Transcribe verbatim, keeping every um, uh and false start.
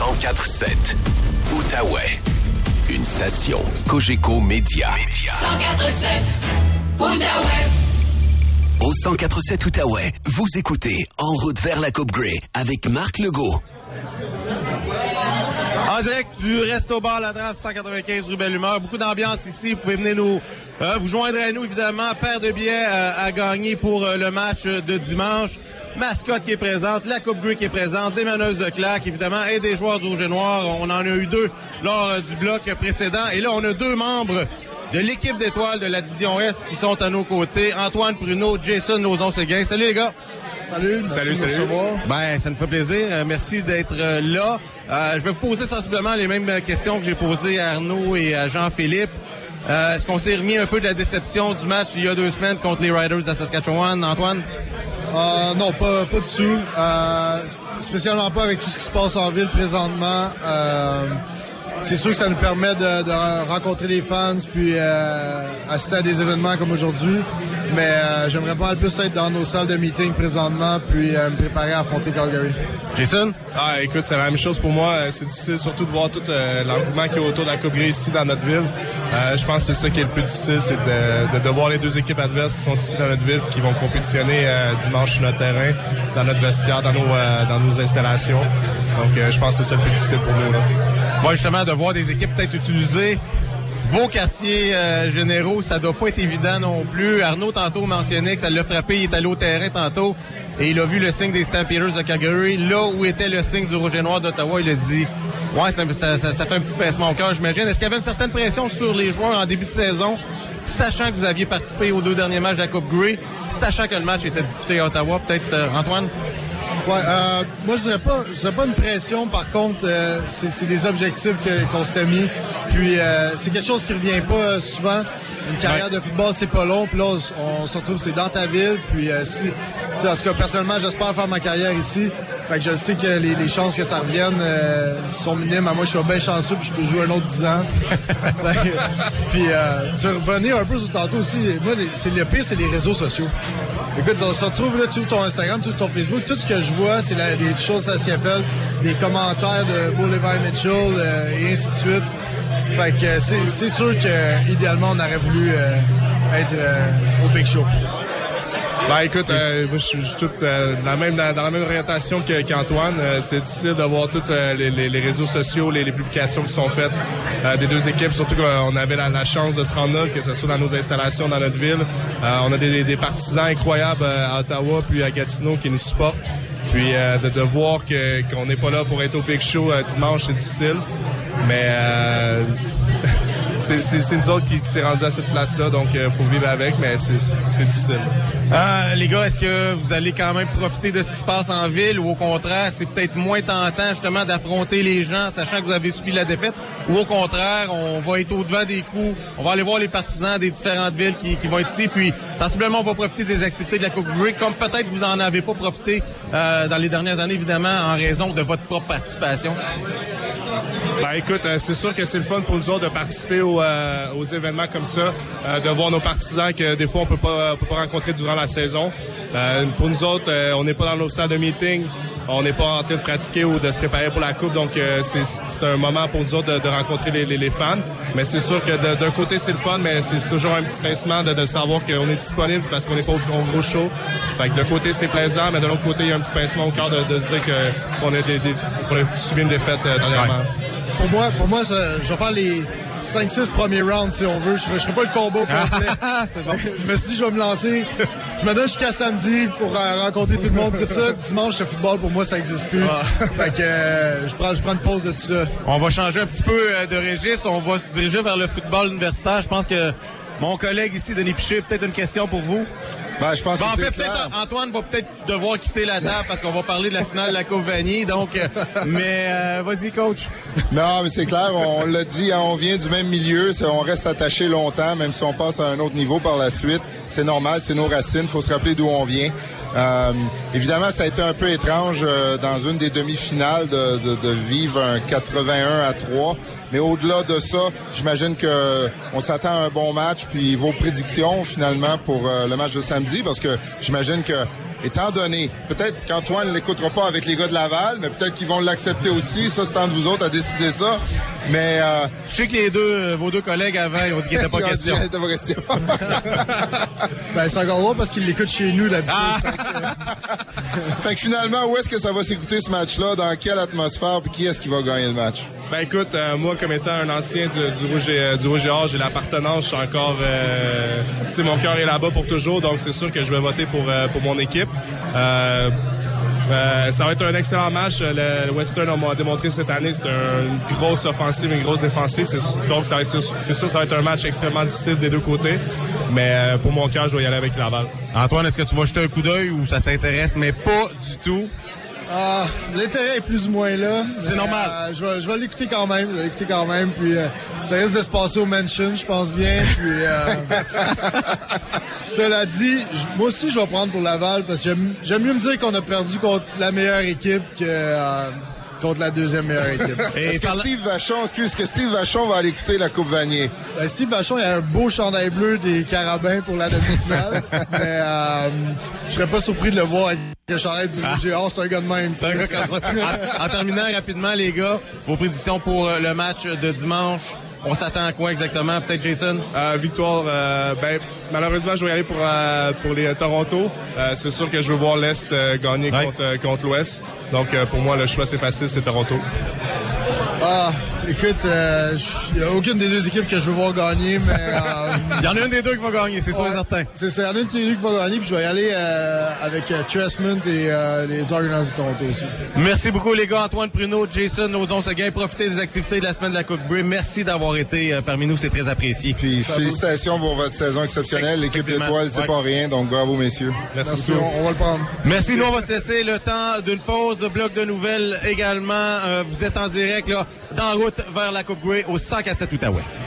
cent quatre sept, Outaouais. Une station Cogeco Média. cent quatre sept, Outaouais. Au cent quatre sept Outaouais, vous écoutez En route vers la Coupe Grey avec Marc Legault. En direct du Resto Bar La Draft, cent quatre-vingt-quinze rue Belle-Humeur. Beaucoup d'ambiance ici. Vous pouvez venir nous euh, vous joindre à nous, évidemment. Paire de billets euh, à gagner pour euh, le match de dimanche. Mascotte qui est présente, la Coupe Grey qui est présente, des meneuses de claques, évidemment, et des joueurs du Rouge et Noir. On en a eu deux lors euh, du bloc précédent. Et là, on a deux membres de l'équipe d'étoiles de la Division Est qui sont à nos côtés. Antoine Pruneau, Jason Lauzon-Séguin. Salut les gars! Salut, merci salut, de nous recevoir. Ben, ça nous fait plaisir. Euh, merci d'être euh, là. Euh, je vais vous poser sensiblement les mêmes questions que j'ai posées à Arnaud et à Jean-Philippe. Euh, est-ce qu'on s'est remis un peu de la déception du match il y a deux semaines contre les Riders de Saskatchewan, Antoine? Euh, non, pas, pas du tout. Euh, spécialement pas avec tout ce qui se passe en ville présentement. Euh, c'est sûr que ça nous permet de, de rencontrer les fans puis euh, assister à des événements comme aujourd'hui. Mais euh, j'aimerais pas le plus être dans nos salles de meeting présentement puis euh, me préparer à affronter Calgary. Jason? Ah, écoute, c'est la même chose pour moi. C'est difficile surtout de voir tout euh, l'engouement qu'il y a autour de la Coupe Grey ici dans notre ville. Euh, je pense que c'est ça qui est le plus difficile, c'est de, de, de voir les deux équipes adverses qui sont ici dans notre ville et qui vont compétitionner euh, dimanche sur notre terrain, dans notre vestiaire, dans nos, euh, dans nos installations. Donc, euh, je pense que c'est ça le plus difficile pour nous. Là. Moi, justement, de voir des équipes peut-être utiliser vos quartiers euh, généraux, ça doit pas être évident non plus. Arnaud, tantôt, mentionnait que ça l'a frappé. Il est allé au terrain tantôt et il a vu le signe des Stampeders de Calgary. Là où était le signe du Rouge et Noir d'Ottawa, il a dit « Ouais, ça, ça, ça, ça fait un petit pincement au cœur, j'imagine. » Est-ce qu'il y avait une certaine pression sur les joueurs en début de saison, sachant que vous aviez participé aux deux derniers matchs de la Coupe Grey, sachant que le match était disputé à Ottawa? Peut-être, euh, Antoine? Ouais, euh, moi je dirais pas, je dirais pas une pression. Par contre, euh, c'est, c'est des objectifs que, qu'on s'était mis. Puis euh, c'est quelque chose qui revient pas euh, souvent. Une carrière ouais. de football, c'est pas long. Puis là, on, on se retrouve, c'est dans ta ville. Puis euh, si, parce que personnellement, j'espère faire ma carrière ici. Fait que je sais que les, les chances que ça revienne euh, sont minimes. Moi, je suis bien chanceux, puis je peux jouer un autre dix ans. Puis, euh, tu revenir un peu sur tantôt aussi. Moi, les, c'est le pire, c'est les réseaux sociaux. Écoute, on se retrouve là, tout ton Instagram, tout ton Facebook, tout ce que je vois, c'est la, des choses à C F L, des commentaires de Bo Levi Mitchell euh, et ainsi de suite. Fait que c'est, c'est sûr que idéalement on aurait voulu euh, être euh, au Big Show. Ben écoute, euh, moi je suis tout euh, dans, la même, dans, dans la même orientation que, qu'Antoine. Euh, c'est difficile de voir tous euh, les, les, les réseaux sociaux, les, les publications qui sont faites euh, des deux équipes. Surtout qu'on avait la, la chance de se rendre là, que ce soit dans nos installations, dans notre ville. Euh, on a des, des partisans incroyables à Ottawa puis à Gatineau qui nous supportent. Puis euh, de, de voir que, qu'on n'est pas là pour être au Big Show euh, dimanche, c'est difficile. Mais euh, c'est, c'est, c'est nous autres qui, qui s'est rendu à cette place-là, donc il euh, faut vivre avec, mais c'est, c'est difficile. Euh, les gars, est-ce que vous allez quand même profiter de ce qui se passe en ville ou au contraire, c'est peut-être moins tentant justement d'affronter les gens, sachant que vous avez subi la défaite, ou au contraire, on va être au-devant des coups, on va aller voir les partisans des différentes villes qui, qui vont être ici, puis sensiblement, on va profiter des activités de la Coupe Grey, comme peut-être vous en avez pas profité euh, dans les dernières années, évidemment, en raison de votre propre participation? Ben écoute, euh, c'est sûr que c'est le fun pour nous autres de participer aux, euh, aux événements comme ça, euh, de voir nos partisans que des fois on peut pas, on peut pas rencontrer durant la saison. Euh, pour nous autres, euh, on n'est pas dans nos salles de meeting, on n'est pas en train de pratiquer ou de se préparer pour la coupe, donc euh, c'est, c'est un moment pour nous autres de, de rencontrer les, les, les fans. Mais c'est sûr que de, d'un côté c'est le fun, mais c'est, c'est toujours un petit pincement de, de savoir qu'on est disponible, c'est parce qu'on n'est pas au, au gros show. Fait que d'un côté c'est plaisant, mais de l'autre côté il y a un petit pincement au cœur de, de se dire que, qu'on a, des, des, qu'on a subi une défaite euh, dernièrement. Ouais. Pour moi, pour moi, ça, je vais faire les cinq six premiers rounds si on veut. Je ne ferai pas le combo complet. C'est bon. Je me suis dit, je vais me lancer. Je me donne jusqu'à samedi pour euh, rencontrer tout le monde. Tout ça, dimanche, le football, pour moi, ça n'existe plus. Ah. Fait que euh, je, prends, je prends une pause de tout ça. On va changer un petit peu euh, de registre. On va se diriger vers le football universitaire. Je pense que mon collègue ici, Denis Piché, peut-être une question pour vous. Ben, je pense ben, que en c'est fait, clair. peut-être Antoine va peut-être devoir quitter la table parce qu'on va parler de la finale de la Coupe Vanier. Donc, euh, mais euh, vas-y, coach. Non, mais c'est clair, on, on l'a dit, hein, on vient du même milieu, c'est, on reste attaché longtemps, même si on passe à un autre niveau par la suite. C'est normal, c'est nos racines, faut se rappeler d'où on vient. Euh, évidemment, ça a été un peu étrange euh, dans une des demi-finales de, de, de vivre un quatre-vingt-un à trois. Mais au-delà de ça, j'imagine que on s'attend à un bon match. Puis vos prédictions finalement pour euh, le match de samedi, parce que j'imagine que étant donné, peut-être qu'Antoine ne l'écoutera pas avec les gars de Laval, mais peut-être qu'ils vont l'accepter aussi. Ça, c'est entre vous autres à décider ça. Mais euh, je sais que les deux, vos deux collègues avant, ils ont dit qu'il n'était pas question. Il n'était pas question. Ben, c'est encore drôle parce qu'ils l'écoutent chez nous d'habitude. Ah! Fait, que... fait que finalement, où est-ce que ça va s'écouter ce match-là? Dans quelle atmosphère? Puis qui est-ce qui va gagner le match? Ben écoute, euh, moi comme étant un ancien du, du Rouge et du Rouge et Or, j'ai l'appartenance, je suis encore, euh, tu sais, mon cœur est là-bas pour toujours, donc c'est sûr que je vais voter pour euh, pour mon équipe. Euh, euh, ça va être un excellent match. Le, le Western a démontré cette année, c'est un, une grosse offensive, une grosse défensive. C'est, donc ça va être, c'est sûr, ça va être un match extrêmement difficile des deux côtés. Mais euh, pour mon cœur, je dois y aller avec Laval. Antoine, est-ce que tu vas jeter un coup d'œil ou ça t'intéresse, mais pas du tout? Ah, l'intérêt est plus ou moins là. C'est normal. Euh, je vais, je vais l'écouter quand même. Je vais l'écouter quand même. Puis euh, ça risque de se passer au Mansion, je pense bien. Puis euh, cela dit, je, moi aussi je vais prendre pour Laval parce que j'aime, j'aime mieux me dire qu'on a perdu contre la meilleure équipe que euh, contre la deuxième meilleure équipe. Est-ce que Steve Vachon, excuse, que Steve Vachon va aller écouter la Coupe Vanier? Ben, Steve Vachon, il a un beau chandail bleu des Carabins pour la demi-finale. mais euh, je serais pas surpris de le voir avec le chandail du Rouge et Or. C'est un gars de même. C'est un gars comme ça. en, en terminant rapidement, les gars, vos prédictions pour euh, le match de dimanche. On s'attend à quoi exactement? Peut-être Jason? Euh, victoire, euh, ben malheureusement, je vais y aller pour, euh, pour les euh, Toronto. Euh, c'est sûr que je veux voir l'Est euh, gagner ouais. contre, euh, contre l'Ouest. Donc, euh, pour moi, le choix, c'est facile, c'est Toronto. Ah, écoute, il n'y a aucune des deux équipes que je veux voir gagner, mais... Euh, il y en a une des deux qui va gagner, c'est ouais, sûr et certain. C'est ça, il y en a une des deux qui va gagner, puis je vais y aller euh, avec euh, Trestman et euh, les Argonauts de Toronto aussi. Merci beaucoup, les gars. Antoine Pruneau, Jason Lauzon-Seguin, profitez des activités de la semaine de la Coupe Grey. Merci d'avoir été euh, parmi nous, c'est très apprécié. Puis ça félicitations vous. pour votre saison exceptionnelle. L'équipe d'étoiles, c'est ouais. pas rien, donc bravo, messieurs. Merci, Merci on, on va le prendre. Merci, nous, on va se laisser le temps d'une pause, de bloc de nouvelles également. Euh, vous êtes en direct, là, en route vers la Coupe Grey au cent quatre sept Outaouais.